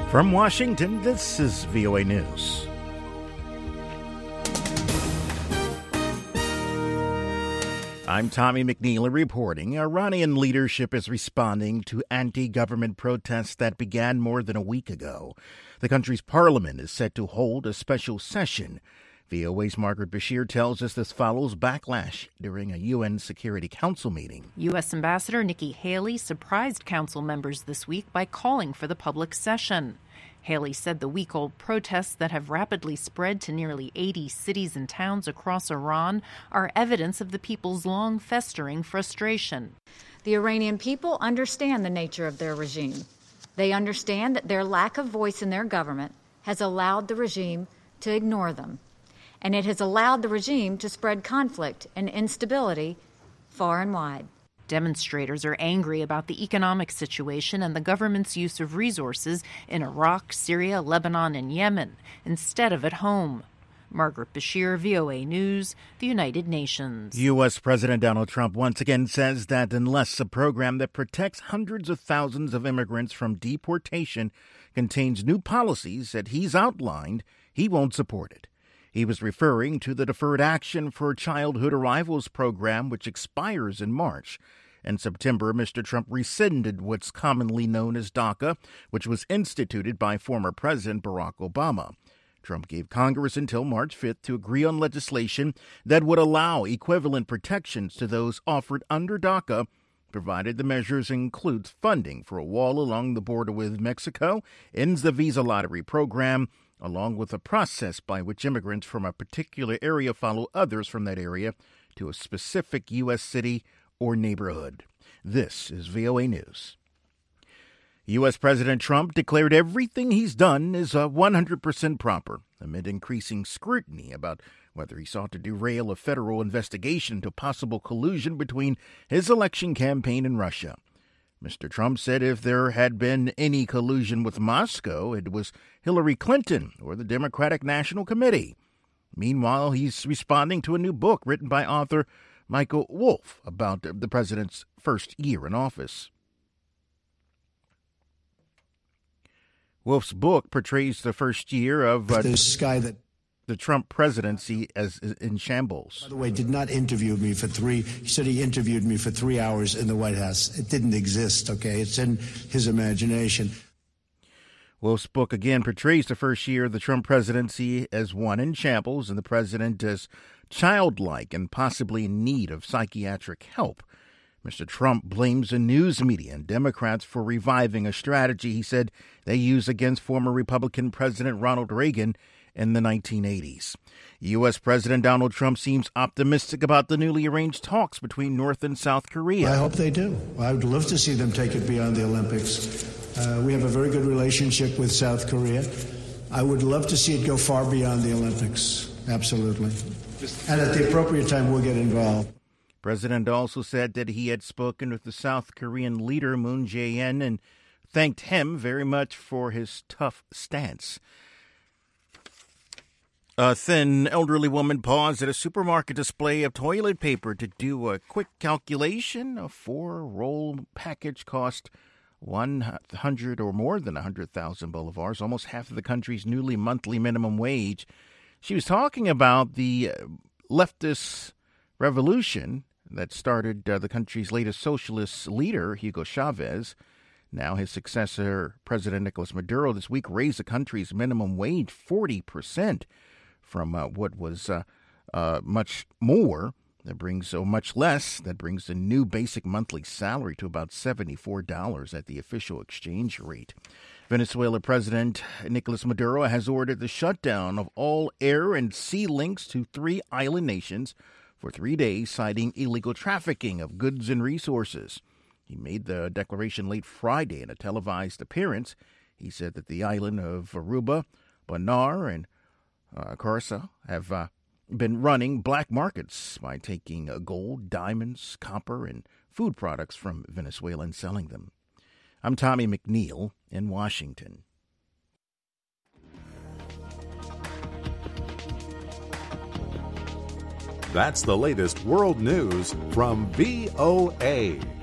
From Washington, this is VOA News. I'm Tommy McNeil reporting. Iranian leadership is responding to anti-government protests that began more than a week ago. The country's parliament is set to hold a special session. VOA's Margaret Bashir tells us this follows backlash during a UN Security Council meeting. U.S. Ambassador Nikki Haley surprised council members this week by calling for the public session. Haley said the week-old protests that have rapidly spread to nearly 80 cities and towns across Iran are evidence of the people's long festering frustration. The Iranian people understand the nature of their regime. They understand that their lack of voice in their government has allowed the regime to ignore them. And it has allowed the regime to spread conflict and instability far and wide. Demonstrators are angry about the economic situation and the government's use of resources in Iraq, Syria, Lebanon, and Yemen instead of at home. Margaret Bashir, VOA News, the United Nations. U.S. President Donald Trump once again says that unless a program that protects hundreds of thousands of immigrants from deportation contains new policies that he's outlined, he won't support it. He was referring to the Deferred Action for Childhood Arrivals program, which expires in March. In September, Mr. Trump rescinded what's commonly known as DACA, which was instituted by former President Barack Obama. Trump gave Congress until March 5th to agree on legislation that would allow equivalent protections to those offered under DACA, provided the measures includes funding for a wall along the border with Mexico, ends the visa lottery program, along with a process by which immigrants from a particular area follow others from that area to a specific U.S. city or neighborhood. This is VOA News. U.S. President Trump declared everything he's done is 100% proper, amid increasing scrutiny about whether he sought to derail a federal investigation into possible collusion between his election campaign and Russia. Mr. Trump said if there had been any collusion with Moscow, it was Hillary Clinton or the Democratic National Committee. Meanwhile, he's responding to a new book written by author Michael Wolff about the president's first year in office. Wolff's book portrays the first year of the Trump presidency as in shambles. By the way, did not interview me he said he interviewed me for 3 hours in the White House. It didn't exist, okay? It's in his imagination. Wolff's book again portrays the first year of the Trump presidency as one in shambles and the president as childlike and possibly in need of psychiatric help. Mr. Trump blames the news media and Democrats for reviving a strategy he said they used against former Republican President Ronald Reagan in the 1980s. U.S. President Donald Trump seems optimistic about the newly arranged talks between North and South Korea. I hope they do. I would love to see them take it beyond the Olympics. We have a very good relationship with South Korea. I would love to see it go far beyond the Olympics. Absolutely. And at the appropriate time, we'll get involved. President also said that he had spoken with the South Korean leader Moon Jae-in and thanked him very much for his tough stance. A thin, elderly woman paused at a supermarket display of toilet paper to do a quick calculation. A 4-roll package cost 100 or more than 100,000 bolivars, almost half of the country's newly monthly minimum wage. She was talking about the leftist revolution that started the country's latest socialist leader, Hugo Chavez. Now his successor, President Nicolas Maduro, this week raised the country's minimum wage 40%. From what was much more, much less, that brings the new basic monthly salary to about $74 at the official exchange rate. Venezuela President Nicolas Maduro has ordered the shutdown of all air and sea links to 3 island nations for 3 days, citing illegal trafficking of goods and resources. He made the declaration late Friday in a televised appearance. He said that the island of Aruba, Bonaire, and Curacao have been running black markets by taking gold, diamonds, copper, and food products from Venezuela and selling them. I'm Tommy McNeil in Washington. That's the latest world news from VOA.